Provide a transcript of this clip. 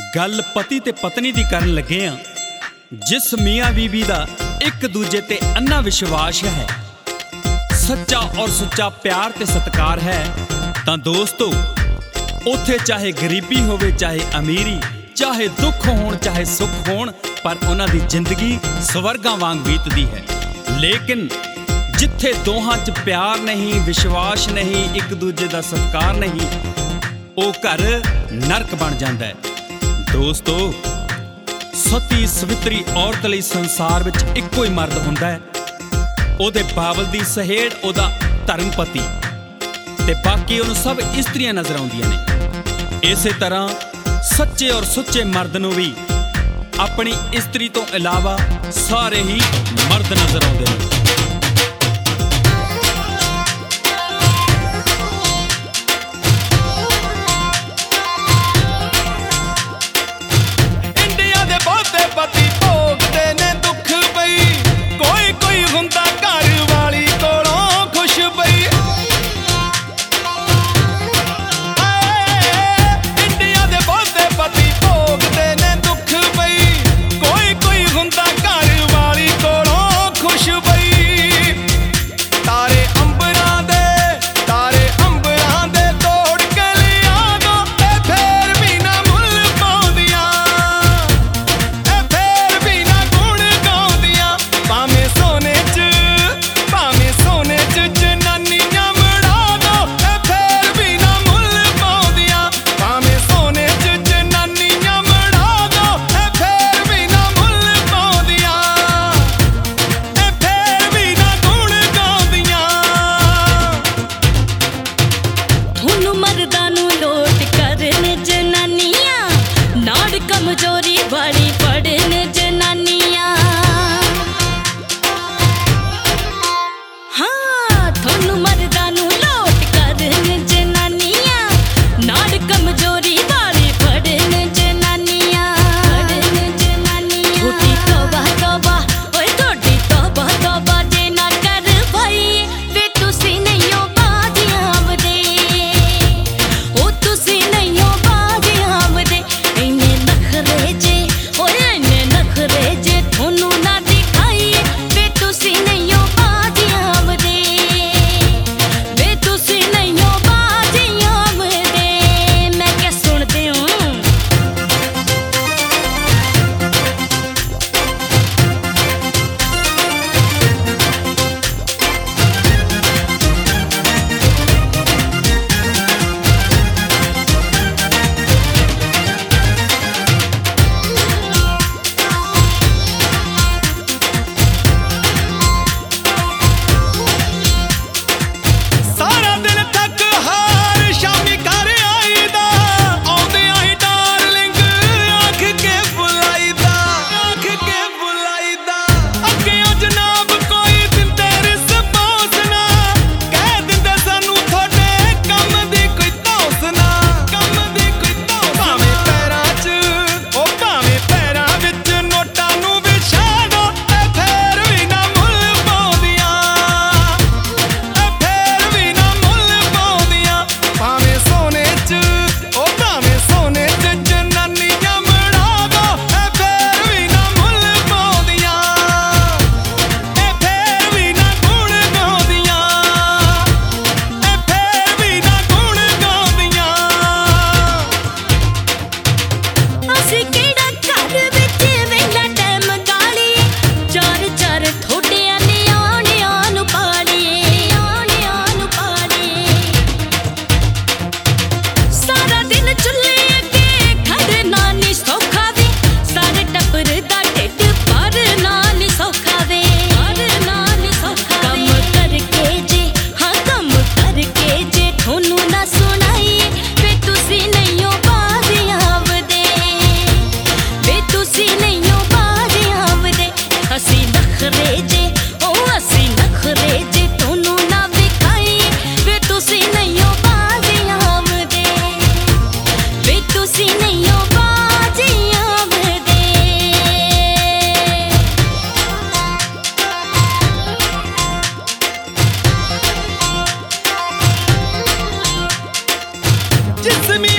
गल पति ते पत्नी दी करन लगे आ। जिस मियाँ बीबी दा एक दूजे ते अन्ना विश्वास है, सच्चा और सुच्चा प्यार ते सत्कार है, तां दोस्तों उत्थे चाहे गरीबी होवे चाहे अमीरी, चाहे दुख होण चाहे सुख होण, पर उन्हां दी जिंदगी स्वर्गां वांग बीतदी है। लेकिन जिथे दोहां च प्यार नहीं, विश्वास नहीं, एक दूजे दा सत्कार नहीं, वो घर नरक बन जांदा है। दोस्तों सती सवित्री औरत लई संसार विच इक्को ही मर्द हुंदा है, ओहदे बाबल दी सहेड़ ओहदा धर्म पति, ते बाकी उहनूं सब इस्त्रियां नजर आउंदियां ने। इसे तरह सच्चे और सुच्चे मर्द नूं भी अपनी इस्त्री तो इलावा सारे ही मर्द नजर आउंदे ने। कमजोरी बड़ी पड़न जनानियां, हाँ थोनू मर्दां नू लोट करन जनानियां, नाड़ कमजोरी बड़ी पड़न जनानियां, छोटी तौबा तौबा ओए थोड़ी तौबा तौबा जे ना कर भाई, वे तुसी नहीं हो बाजियां आमदे, ओ तुसी नहीं हो बाजियां आमदे, इन्ने नखरे जे ओए इन्ने नखरे जे थोनू ना दिखाइए, वे तुसी नहीं हो बाजियां आमदे, वे तुसी नहीं हो बाजियां आमदे। मैं क्या सुनदे हूं जिस